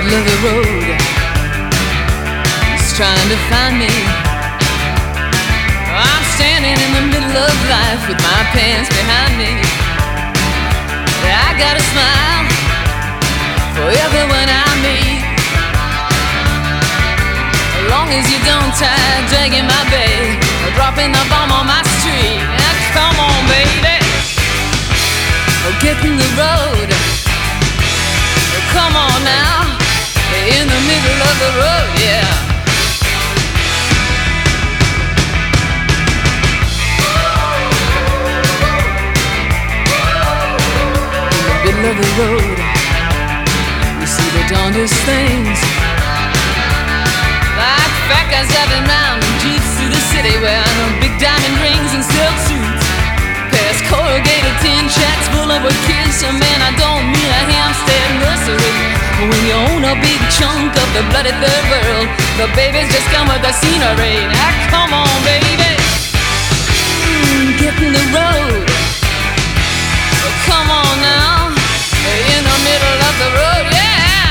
middle of the road, he's trying to find me. I'm standing in the middle of life with my pants behind me. I got a smile for everyone I meet, as long as you don't try dragging my bag or dropping the bomb on my street. Now, come on, baby, get in the road. Come on now, in the middle of the road, yeah. In the middle of the road, you see the darndest things, like fat guys driving round in jeeps through the city, wearing big diamond rings and silk suits, past corrugated tin shacks full of kids. Man, I don't mean a Hampstead nursery. When you own a big chunk of the bloody third world, the babies just come with the scenery. Now come on, baby, get in the road. Come on now, in the middle of the road, yeah.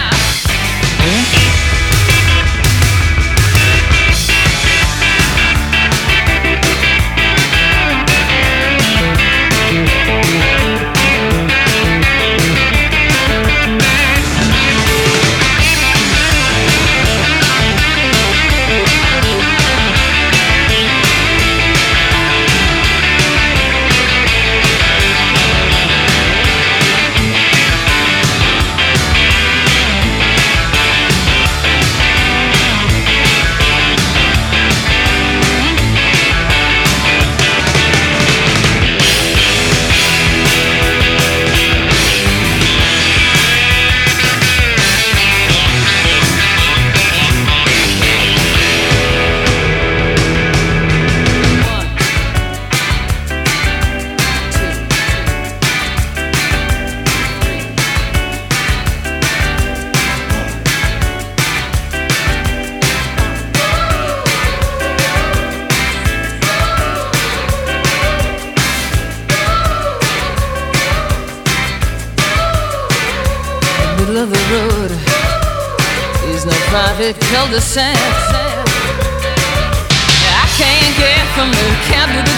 Middle of the road is no private cul-de-sac. I can't get from the cab to the